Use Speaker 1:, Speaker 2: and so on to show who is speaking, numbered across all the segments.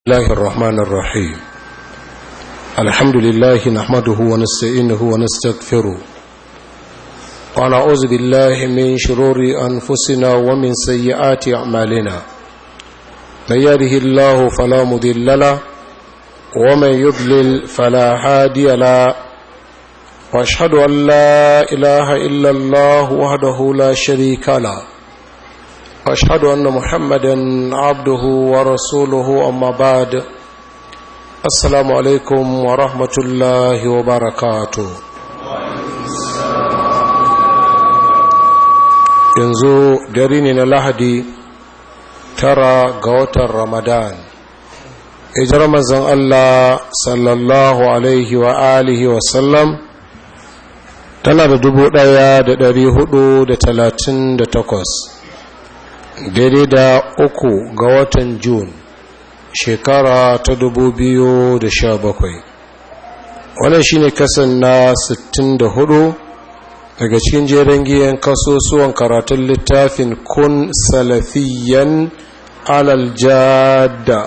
Speaker 1: الله الرحمن الرحيم الحمد لله نحمده ونستعينه ونستغفره ونعوذ بالله من شرور أنفسنا ومن سيئات أعمالنا من يهده الله فلا مضل له ومن يضلل فلا هادي له واشهد أن لا إله إلا الله وحده لا شريك له واشهد ان محمدا عبده ورسوله اما بعد السلام عليكم ورحمه الله وبركاته yanzu dare ne na lahadi 9 ga watan ramadan hijirar manzon Allah sallallahu alaihi wa alihi wa sallam tana da 1438 daidai da 3 ga watan Jun shekara ta 2017. Wannan shine kasan na 64 daga cikin jerin giyan kasusuwan karatun littafin kun salafiyan alal jadda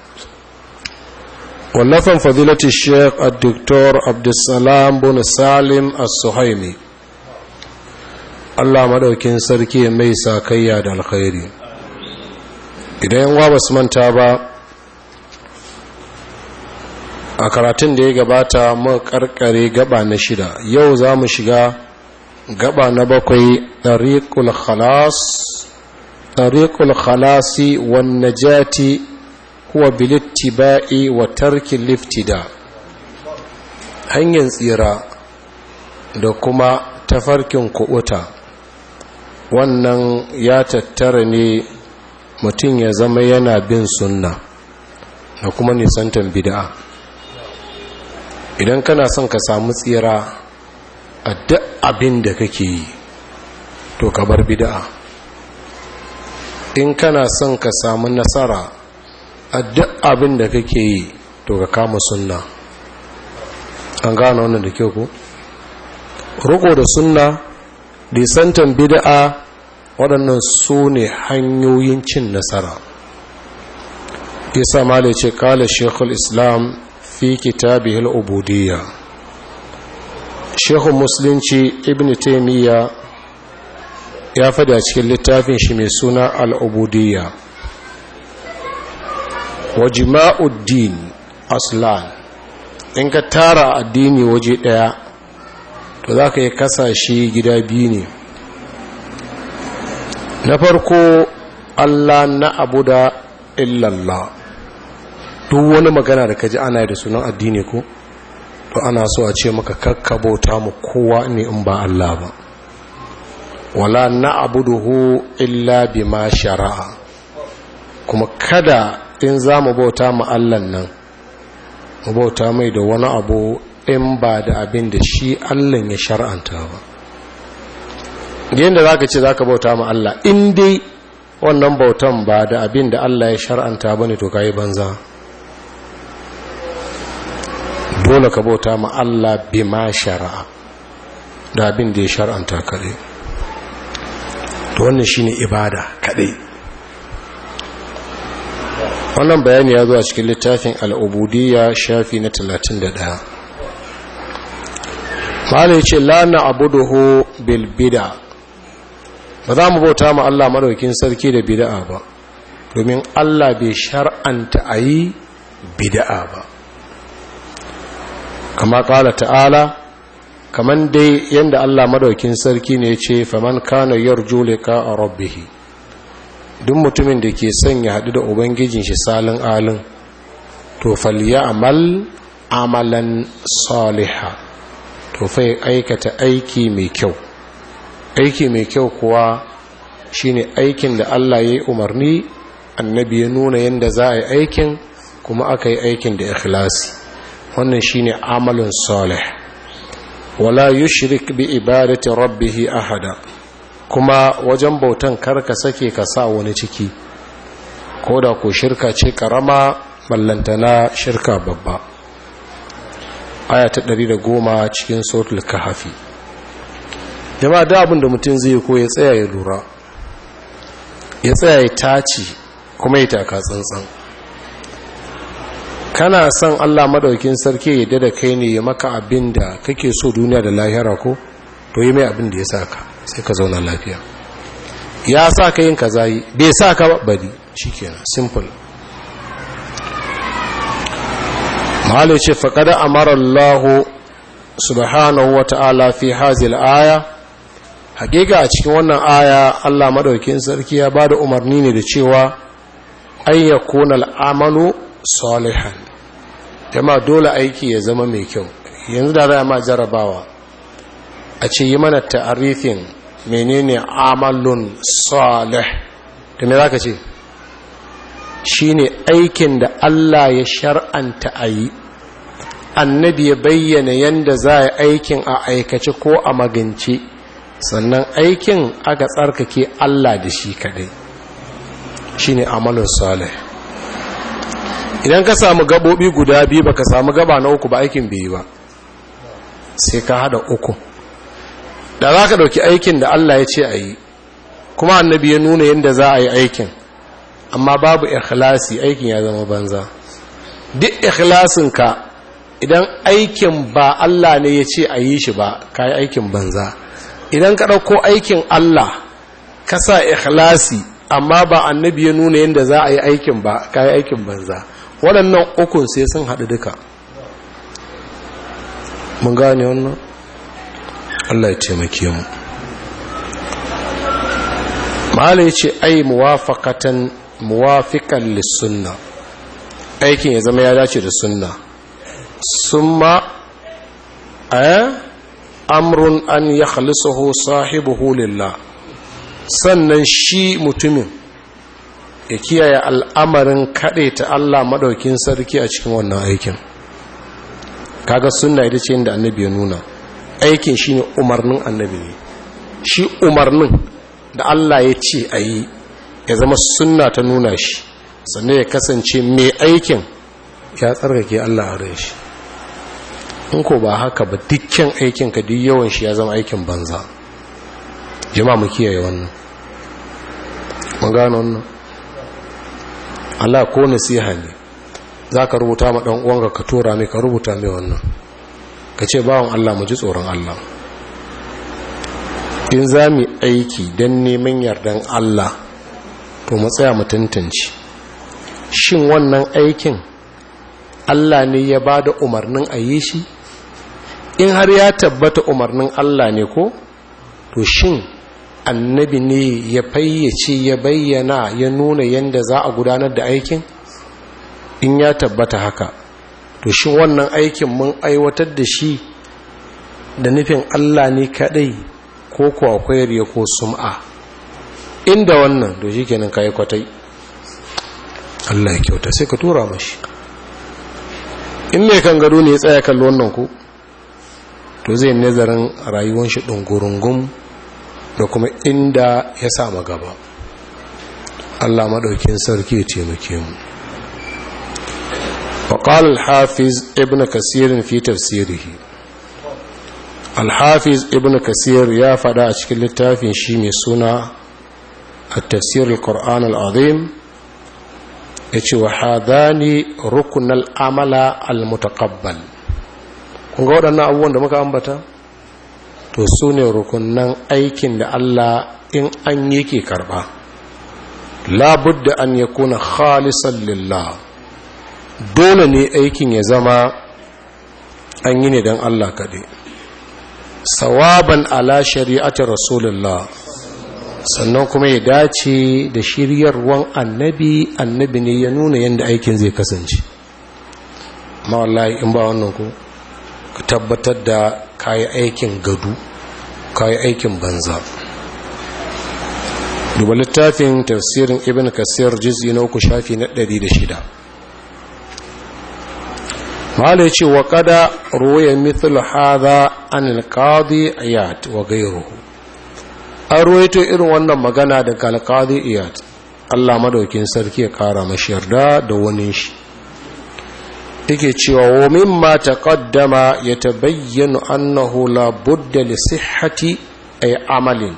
Speaker 1: wallafan fadilati Sheikh Dr. Abdulsalam bin Salim As-Suhaimi, Allah madaukin sarki mai sakayya da alkhairi. Idan yan wa basu manta ba, a karatun da ya gabata mu karkare gaba na 6, yau za mu shiga gaba na 7, tariqul khalasi wan najati huwa bil ittiba'i wa tarki liftida. Hanyar tsira da kuma tafarkin kuɓuta, wannan ya tattara ne mutum ya zama yana bin sunna da kuma nisantan bid'a. Idan kana son ka samu tsira a duk abin da kake yi, to ka bar bid'a. In kana son ka samu nasara a duk abin da kake yi, to ka kama sunna. An gano wannan da kyau ko? Ruko da sunna, nisantan bid'a, waɗannan su ne hanyoyin cin nasara. Isa mala ce kala Sheikhul Islam fi kitabihi al-ubudiyya. Sheikhul Musulunci Ibn Taymiyyah ya faɗa cikin littafin shi mai suna al-ubudiyya. Wa jima'uddin aslan, in ka tara addini waje ɗaya, to za ka yi kasashe gida biyu ne. Na farko, Allah na abu da illallah. Duk wani magana da ka ji ana da sunan addini ko, to ana so a ce maka kakkabauta mu kowa ne in ba Allah ba. Wala na abuduhu illa bima shara'a. Kuma kada in za mu bauta mu Allah nan, mu bauta mai da wani abu in ba da abin da shi Allah ya shar'anta ba. Yadda za ka ce za ka bauta ma Allah, in dai wannan bautan ba da abin da Allah ya shar'anta ba ne, to ka yi banza. Dole ka bauta ma Allah bi ma shara'a, da abin da ya shar'anta kaɗai. To wannan shi ne ibada kaɗai. Wannan bayani ya zo a cikin littafin al'ubudiyya shafi na 31. Malai ce lana abuduhu bil bid'a, ba za mu bauta ma Allah madaukin sarki da bid'a ba, domin Allah bai shar'anta a yi bid'a ba. Kama ƙala ta'ala, kaman dai yadda Allah madaukin sarki ne ce faman kana yarju liqa'a rabbih, duk mutumin da ke son ya haɗu da ubangijin shi salin alin, to falyamal amalan salihah, to fa aikata aiki mai kyau. Aiki mai kyau kuwa shine aikin da Allah ya yi umarni, annabi ya nuna yadda za a yi aikin, kuma aka yi aikin da ikhlasi. Wannan shine amalin salih. Wala yushrik bi ibadati rabbih ahada, kuma wajen bautan karka sake ka sa wani ciki, koda ko shirka ce karama ballantana shirka babba. Aya ta 110 cikin suratul kahfi. Jama'a, da abin da mutum zai ko ya tsaya ya lura, ya tsaya ya taci kuma ya taka tsantsan. kana son Allah madaukin sarki ya yarda da kai ne ya maka abin da kake so duniya da lahira ko to yi mai abin da ya saka sai ka zauna lafiya. Ya saka yin kaza yi bai saka ba bari shikenan simple. malai ce faqad amara Allah subhanahu wa ta'ala fi hazil aya, hakika a cikin wannan aya Allah madaukin sarki ya bada umarni ne da cewa ay yakuna al'amalu salihan, jama dole aiki ya zama mai kyau. yanzu da za ma jarabawa a ce yi mana ta'arifin menene amalun salih, to me zaka ce shine aikin da Allah ya shar'anta ayi, annabi ya bayyana yanda za a aikin a aikace ko a magance, sannan aikin aka tsarkake Allah da shi kadai, shine amalun salih. idan ka samu gabobi guda biyu baka samu gaba na uku ba aikin bai ba, sai ka hada uku. da za ka dauki aikin da Allah ya ce a yi kuma annabi ya nuna yanda za a yi aikin, amma babu ikhlasi, aikin ya zama banza. duk ikhlasinka idan aikin ba Allah ne ya ce a yi shi ba, ka yi aikin banza. idan ka ɗauko aikin Allah ka sa ikhlasi amma ba annabi ya nuna yadda za a yi aikin ba, ka yi aikin banza. waɗannan ukun sai sun haɗu duka. mun gane wannan? Allah ya taimake mu. malai ce ai muwafiqan lis-sunna, aikin ya zama ya dace da sunna. summa amrun an yakhlisuhu sahibuhu lillah, sannan shi mutumin ya kiyaye al'amarin ta Allah madaukin sarki a cikin wannan aikin. kaga sunna ita ce inda annabi ya nuna aikin shine umarnin annabi ne, shi umarnin da Allah ya ce ayi ya zama sunna ta nuna shi, sannan ya kasance mai aikin ya tsarkake Allah a ran shi. in ko ba haka ba dukkan aikin ka duk yawan shi ya zama aikin banza. jama'a mu kiyaye wannan, mun gano wannan. Allah ko nasiha ne zaka rubuta ma dan uwanka ka tura mai, ka rubuta mai wannan, ka ce bawon Allah mu ji tsoron Allah. in za mu aiki don neman yardan Allah to mu tsaya mu tantance shin wannan aikin Allah ne ya ba da umarnin a yi shi. in har ya tabbata umarnin Allah ne ko, to shin annabi ne ya fayyace ya bayyana ya nuna yadda za a gudanar da aikin. in ya tabbata haka, to shin wannan aikin mun aiwatar da shi da nufin Allah ne kadai ko kuwa akwai riya ko sum'a. inda wannan to shikenan kai kwatai, Allah ya kyauta, sai ka tura mashi. in mai kan gado ne ya tsaya kallo wannan ku, to zai nazarin rayuwar shi ɗungurungun da kuma inda ya samu gaba. Allah maɗaukin sarki ya taimake mu. وقال الحافظ ابن كثير في تفسيره, الحافظ ابن كثير يا فدا cikin littafin shi mai suna التفسير القرآن العظيم yace wa hadani rukunal amala almutaqabbal. kun ga waɗannan abubuwan da muka ambata to su ne rukunan aikin da Allah in an yake karba. la budda an yakuna khalisan lillah, dole ne aikin ya zama an yi ne don Allah kaɗai. sawaban ala shari'ati rasulullah, sannan kuma ya dace da shiryarwan annabi. annabi ne ya nuna yadda aikin zai kasance. ma wallahi in ba wannan ko ka tabbatar da kayi aikin gadu, kayi aikin banza. duba littafin tafsirin ibn kasir juz'i na 3 shafi na 106. malai ce wa kada ruwaya mithlu hadha an al-qadi iyad wa ghayruhu, an ruwaito irin wannan magana daga al-qadi iyad, Allah madaukin sarki ya kara mashi yarda da wani shi. yake cewa wa mimma taqaddama yatabayyanu annahu la budda li sihhati ay amalin.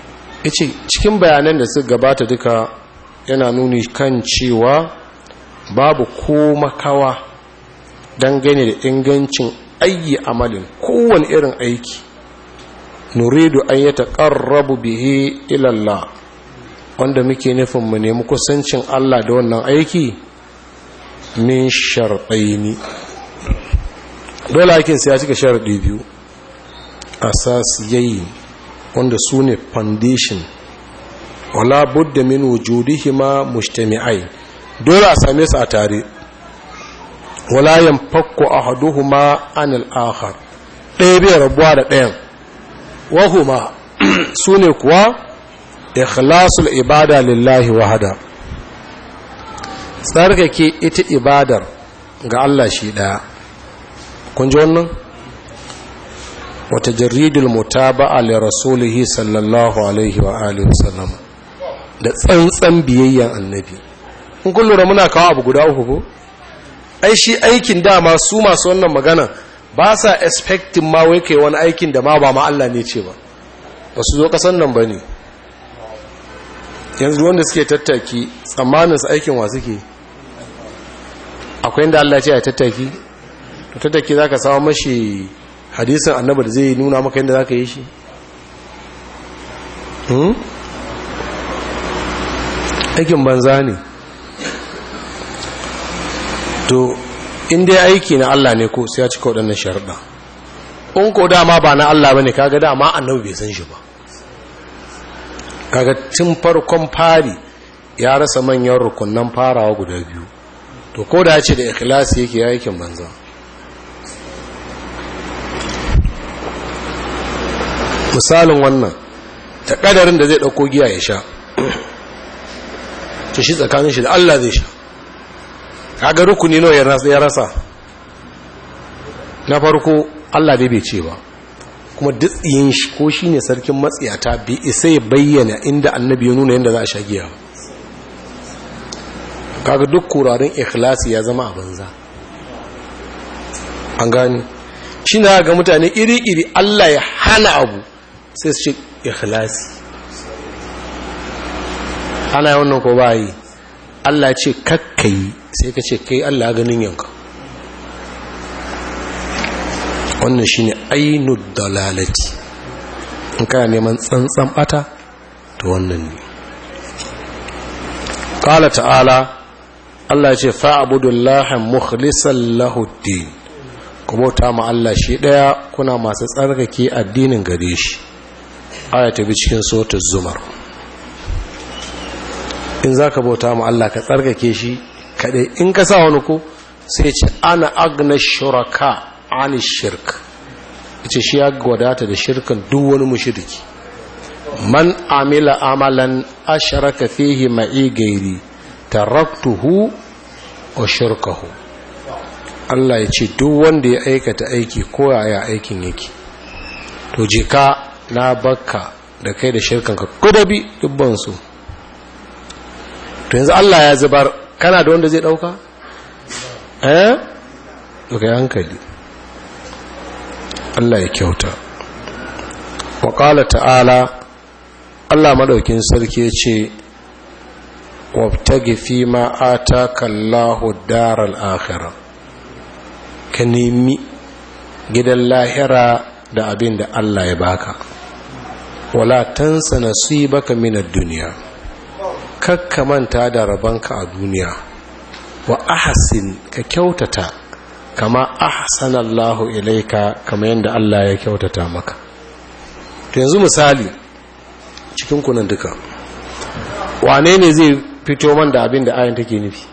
Speaker 1: yace cikin bayanan da suka gabata duka yana nuni kan cewa babu ko makawa dangane da ingancin ayi amalin kowane irin aiki nuridu an yataqarrabu bihi ila Allah wanda muke nufin mu nemi kusancin Allah da wannan aiki min shartaini dole aikin sai ya cika sharadi biyu asasiyai wanda su ne foundation wala budda min wujudihima mujtami'ai dole a same su a tare wala yanfakku ahaduhuma anil akhar ɗaya bai rabuwa da ɗayan wahuma su ne kuwa ikhlasul ibada lillahi wahada tsarkake ita ibadar ga Allah shi ɗaya kun ji wannan wata jaridul mutaba'a li rasulihi sallallahu alaihi wa alihi wasallam da tsantsan biyayyan annabi in kun lura muna kawo abu guda uku ko ai shi aikin dama su masu wannan magana ba sa expecting ma wai kai wani aikin da ma ba ma Allah ne ce ba ba su zo kasan nan bane yanzu wanda suke tattaki tsammanin su aikin wa suke akwai inda Allah ya ce ya tattaki to tattaki zaka samu mashi hadisin annabi da zai nuna maka inda zaka yi shi aikin banza ne to inda aiki na Allah ne ko sai ya cika waɗannan sharuɗa in ko dama ba na Allah bane kaga dama annabi bai san shi ba kaga tun farkon fari ya rasa manyan rukunan farawa guda biyu to ko da ya ce da ikhlasi yake ya aikin banza misalin wannan ta kadarin da zai dauko giya ya sha to shi tsakanin shi da Allah zai sha kaga rukuni nawa ya rasa na farko Allah dai bai ce ba kuma dutsiyin shi ko shine sarkin matsiyata bai isa ya bayyana inda annabi ya nuna yanda za a sha giya kaga duk kurarin ikhlasi ya zama a banza an gani shi na ga mutane iri-iri Allah ya hana abu sai su ce ikhlasi ana yi wannan ko ba yi Allah ya ce kakkayi sai ka ce kai Allah ganin yanka wannan shi ne ainihin dalalati in kana neman tsantsan bata to wannan ne ƙala ta'ala Allah ya ce fa'abudullahan mukhlisan lahuddin ku bauta ma Allah shi ɗaya kuna masu tsarkake addinin gare shi aya ta bi cikin suratul zumar in za ka bauta ma Allah ka tsarkake shi kaɗai in ka sa wani ko sai ce ana agna shuraka ani shirk ita shi ya gwadata da shirkan duk wani mushriki man amila amalan asharaka fihi ma'i gairi taraktuhu wa shirkahu Allah ya ce duk wanda ya aikata aiki ko yaya aikin yake to jika na bakka da kai da shirkanka kudabi dubban su to yanzu Allah ya zubar kana da wanda zai dauka to kai hankali Allah ya kyauta wa qala ta'ala Allah madaukin sarki ya ce wabtagi fi ma ataka Allahu daral akhirah ka nemi gidan lahira da abin da Allah ya baka wala tansa nasibaka min ad-dunya kakka manta da rabanka a duniya wa ahsin ka kyautata kama ahsana Allahu ilaika kama yanda Allah ya kyautata maka to yanzu misali cikin kunan duka wane ne zai fito man da abin da ayin take nufi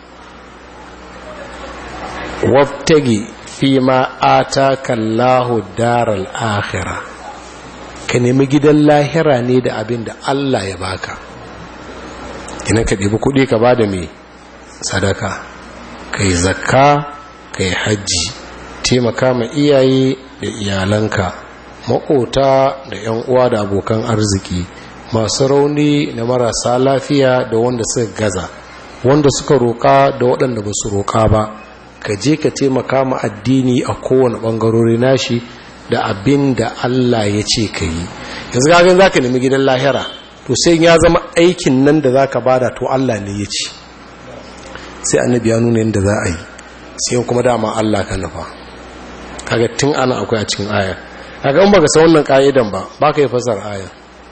Speaker 1: wabtagi fi ma ataka Allahu daral akhirah ka nemi gidan lahira ne da abin da Allah ya baka ina ka ɗebi kuɗi ka bada mai sadaka kai zakka kai hajji taimaka ma iyaye da iyalanka maƙota da 'yan uwa da abokan arziki masu rauni da marasa lafiya da wanda suka gaza wanda suka roƙa da waɗanda ba su roƙa ba ka je ka taimaka ma addini a kowane ɓangarori nashi da abin da Allah ya ce ka yi yanzu gagan za ka nemi gidan lahira to sai ya zama aikin nan da za ka bada to Allah ne ya ce sai annabi ya nuna yadda za a yi, sai kuma dama Allah ka nufa. Kaga tun ana akwai a cikin aya. Kaga in baka san wannan ka'idan ba baka yi fasar aya.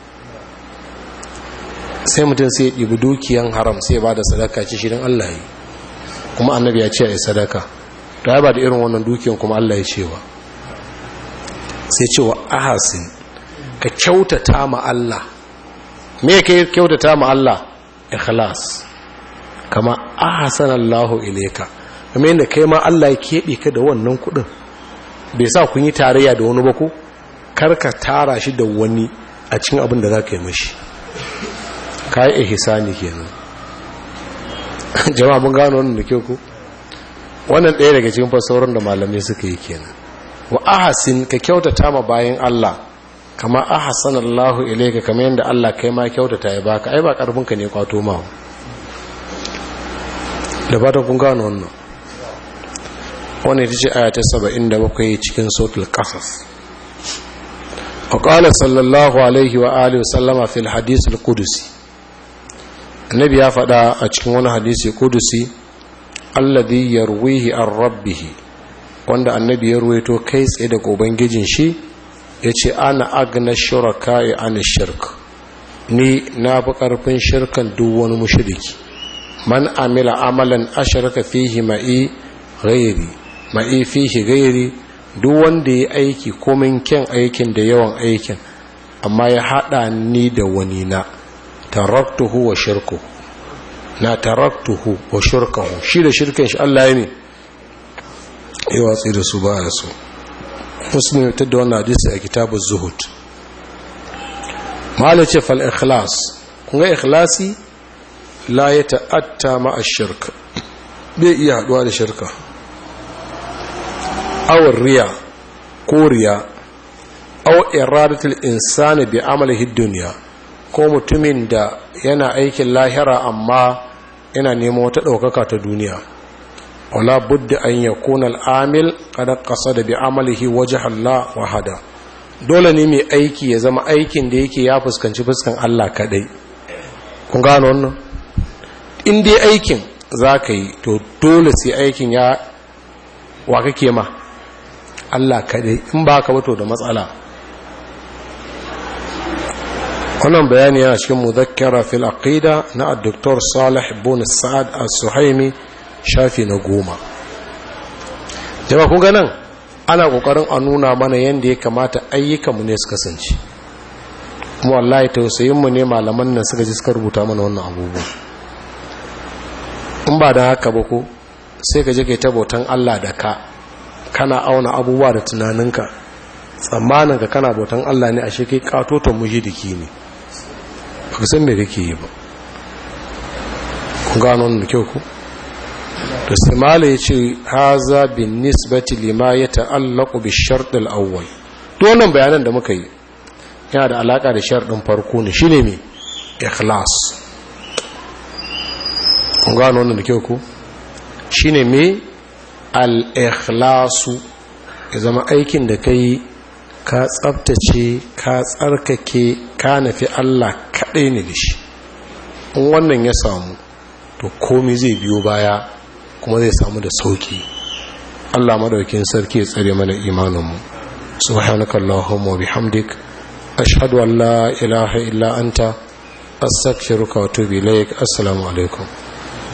Speaker 1: Sai mutum sai ya ɗibi dukiyan haram sai ya bada sadaka ci shi don Allah yi, kuma annabi ya ce a yi sadaka. To ya ba da irin wannan dukiyan kuma Allah ya ce wa, sai ce wa ahasin, ka kyautata ma Allah. Me ka kyautata ma Allah? Ikhlas. Kama ahsanallahu ilayka, kamar yadda kai ma Allah ya keɓe ka da wannan kuɗin, bai sa kun yi tarayya da wani ba ko, karka tara shi da wani a cikin abin da za ka yi mashi, ka yi ihsani kenan. Jama'a mun gano wannan da kyau ku, wannan ɗaya daga cikin fasahohin da malamai suka yi kenan. Wa ahsin, ka kyautata ma bayan Allah kama ahsanallahu ilayka, kamar yadda Allah kai ma kyautata ya baka. Ai ba karfin ka ne kwato ma, da fatan kun gano wannan. Wannan ita ce aya ta 77 cikin suratul qasas. Wa qala sallallahu alaihi wa alihi wasallama fil hadith al-qudusi, annabi ya faɗa a cikin wani hadisi qudusi, alladhi yarwihi an rabbih, wanda annabi ya ruwaito kai tsaye daga ubangijin shi, yace ana agna shuraka'i an shirk, ni na fi karfin shirkan duk wani mushriki. Man amila amalan asharaka fihi ma'i fihi ghairi, duk wanda ya aiki komin kyan aikin da yawan aikin amma ya hada ni da wani na, taraktuhu wa shirkuhu, na taraktuhu wa shirkuhu, shi da shirkin shi Allah ya ne ya watsi da su ba ya so. Muslim ya tada wannan hadisi a kitabuz zuhud. Malace fal ikhlas, kun ga ikhlasi la ya ta'atta ma'a shirka, bai iya haduwa da shirka. Awar riya ko riya, aw iradatul insani bi amalihi dunya, ko mutumin da yana aikin lahira amma yana neman wata daukaka ta duniya. Wala budda an yakuna al-amil qad qasada bi amalihi wajha Allah wahada. Dole ne mai aiki ya zama aikin da yake ya fuskanci fuskan Allah kadai. Kun gano wannan? In dai aikin za ka yi, to dole sai aikin ya wa kake ma Allah kadai, in ba ka wato da matsala. Wannan bayani yana cikin muzakkara fil aqida na Dr. Salih ibn Sa'ad as-Suhaimi, shafi na 10. Jama'a kun ga nan ana kokarin a nuna mana yanda ya kamata ayyukanmu ne su kasance, kuma wallahi tausayin mu ne malaman nan suka ji suka rubuta mana wannan abubuwa. In ba da haka ba ko sai ka je kai ta bautan Allah da kana auna abubuwa da tunaninka, tsammanin ka kana bautan Allah ne, ashe kai katoton mujidiki ne, ba san me kake yi ba. Kun gano wannan kyau ku? To sai malai yace haza bin nisbati lima yata'allaqu bi shart al-awwal. To wannan bayanan da muka yi yana da alaka da sharadin farko ne, shine me? Ikhlas. Kun gano wannan da kyau ku? Shine me? Al-ikhlasu, ya zama aikin da kai ka tsabtace, ka tsarkake, ka nafi Allah kaɗai ne da shi. In wannan ya samu, to komai zai biyo baya kuma zai samu da sauki. Allah madaukakin sarki ya tsare mana imaninmu. Subhanakallahumma wa bihamdik, ashhadu an la ilaha illa anta, astaghfiruka wa atubu ilaik. Assalamu alaikum.